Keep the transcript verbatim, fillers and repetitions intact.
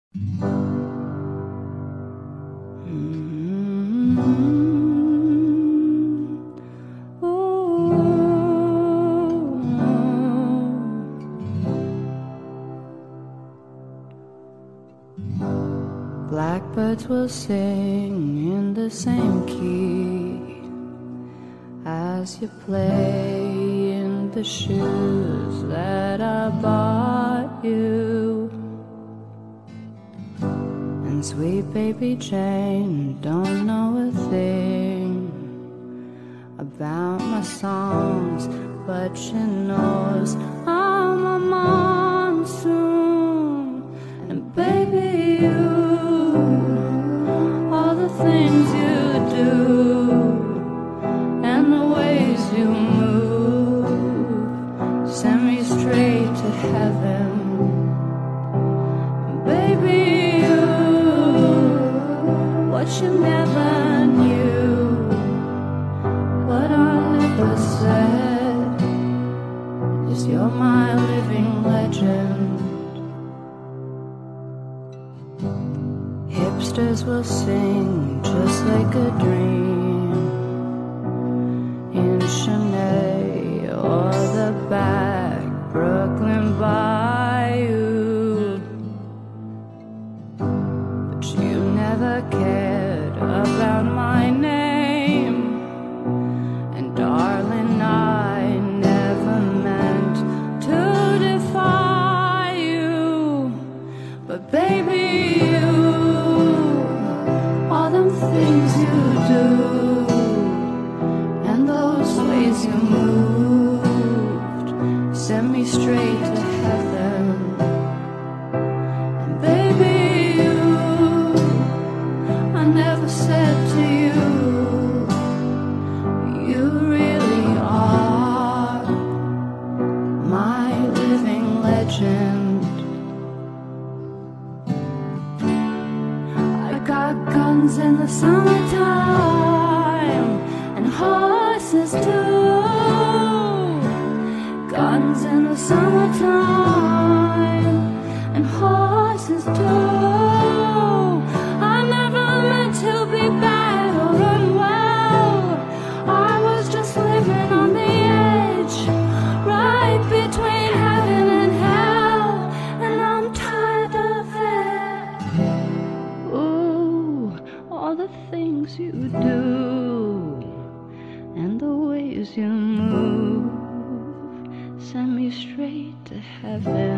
Blackbirds will sing in the same key as you play in the shoes that I bought you. And sweet baby Jane don't know a thing about my songs, but she knows I'm a monsoon. And baby, you, all the things you do and the ways you move send me straight to heaven. Baby, you, what you never knew, what I never said, is you're my living legend. Hipsters will sing just like a dream in Chennai or the back Brooklyn Bayou, but you never cared about my name, and darling, I never meant to defy you. But baby, things you do and those ways you moved send me straight to heaven. And baby, you, I never said to you, you really are my living legend. Got guns in the summertime and horses too. Guns in the summertime and horses too. I never meant to be bad or unwell. I was just living on the edge, right between heaven and hell, and I'm tired of it. All the things you do and the ways you move send me straight to heaven.